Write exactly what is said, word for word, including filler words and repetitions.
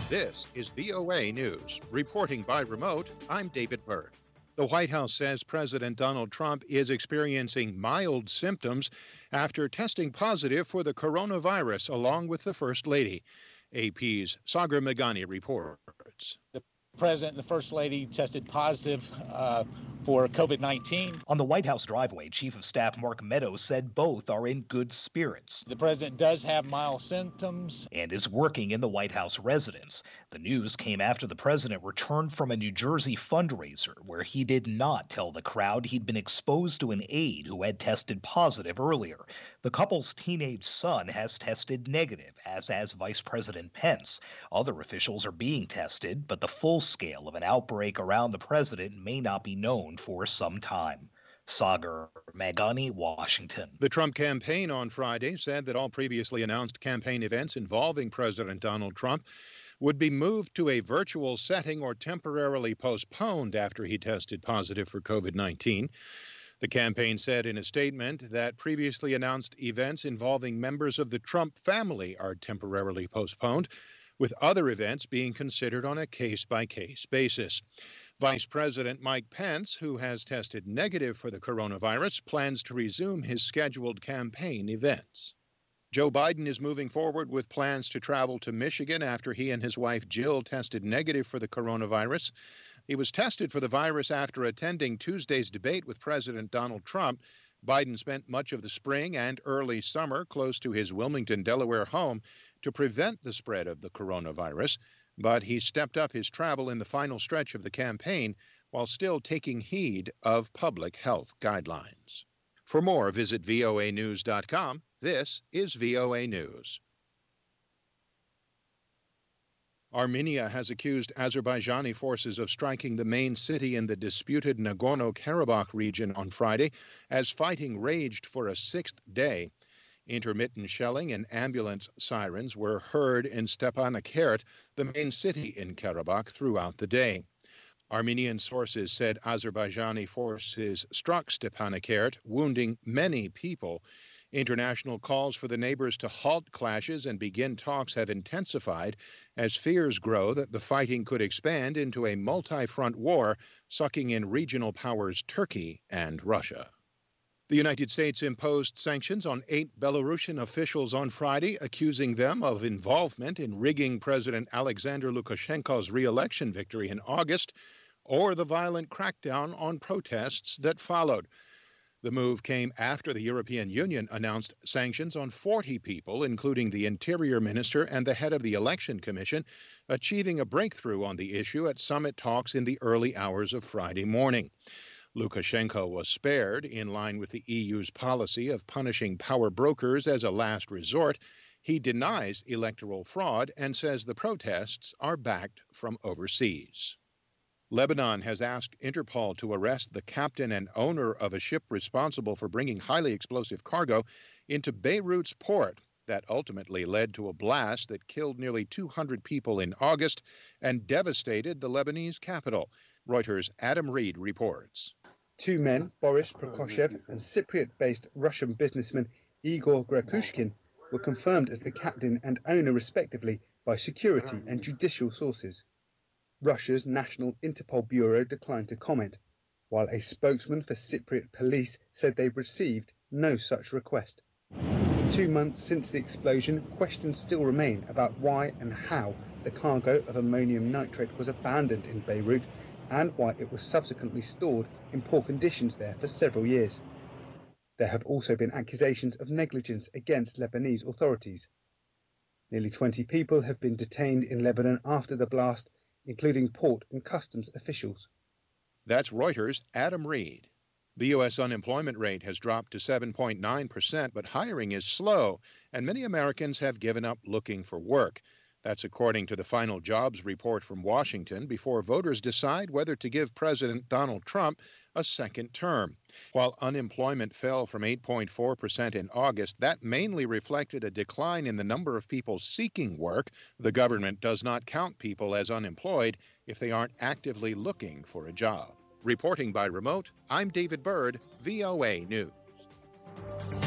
This is V O A News. Reporting by remote, I'm David Byrd. The White House says President Donald Trump is experiencing mild symptoms after testing positive for the coronavirus, along with the First Lady. A P's Sagar Meghani reports. The President and the First Lady tested positive uh, for COVID nineteen. On the White House driveway, Chief of Staff Mark Meadows said both are in good spirits. The President does have mild symptoms and is working in the White House residence. The news came after the President returned from a New Jersey fundraiser where he did not tell the crowd he'd been exposed to an aide who had tested positive earlier. The couple's teenage son has tested negative, as has Vice President Pence. Other officials are being tested, but the full scale of an outbreak around the President may not be known for some time. Sagar Meghani, Washington. The Trump campaign on Friday said that all previously announced campaign events involving President Donald Trump would be moved to a virtual setting or temporarily postponed after he tested positive for COVID nineteen. The campaign said in a statement that previously announced events involving members of the Trump family are temporarily postponed, with other events being considered on a case-by-case basis. Vice President Mike Pence, who has tested negative for the coronavirus, plans to resume his scheduled campaign events. Joe Biden is moving forward with plans to travel to Michigan after he and his wife Jill tested negative for the coronavirus. He was tested for the virus after attending Tuesday's debate with President Donald Trump. Biden spent much of the spring and early summer close to his Wilmington, Delaware home to prevent the spread of the coronavirus, but he stepped up his travel in the final stretch of the campaign while still taking heed of public health guidelines. For more, visit V O A news dot com. This is V O A News. Armenia has accused Azerbaijani forces of striking the main city in the disputed Nagorno-Karabakh region on Friday as fighting raged for a sixth day. Intermittent shelling and ambulance sirens were heard in Stepanakert, the main city in Karabakh, throughout the day. Armenian sources said Azerbaijani forces struck Stepanakert, wounding many people. International calls for the neighbors to halt clashes and begin talks have intensified as fears grow that the fighting could expand into a multi-front war, sucking in regional powers Turkey and Russia. The United States imposed sanctions on eight Belarusian officials on Friday, accusing them of involvement in rigging President Alexander Lukashenko's re-election victory in August, or the violent crackdown on protests that followed. The move came after the European Union announced sanctions on forty people, including the Interior Minister and the head of the Election Commission, achieving a breakthrough on the issue at summit talks in the early hours of Friday morning. Lukashenko was spared in line with the E U's policy of punishing power brokers as a last resort. He denies electoral fraud and says the protests are backed from overseas. Lebanon has asked Interpol to arrest the captain and owner of a ship responsible for bringing highly explosive cargo into Beirut's port that ultimately led to a blast that killed nearly two hundred people in August and devastated the Lebanese capital. Reuters' Adam Reed reports. Two men, Boris Prokoshev and Cypriot-based Russian businessman Igor Grakushkin, were confirmed as the captain and owner respectively by security and judicial sources. Russia's National Interpol Bureau declined to comment, while a spokesman for Cypriot police said they received no such request. Two months since the explosion, questions still remain about why and how the cargo of ammonium nitrate was abandoned in Beirut and why it was subsequently stored in poor conditions there for several years. There have also been accusations of negligence against Lebanese authorities. Nearly twenty people have been detained in Lebanon after the blast, including port and customs officials. That's Reuters' Adam Reed. The U S unemployment rate has dropped to seven point nine percent, but hiring is slow, and many Americans have given up looking for work. That's according to the final jobs report from Washington before voters decide whether to give President Donald Trump a second term. While unemployment fell from eight point four percent in August, that mainly reflected a decline in the number of people seeking work. The government does not count people as unemployed if they aren't actively looking for a job. Reporting by remote, I'm David Byrd, V O A News.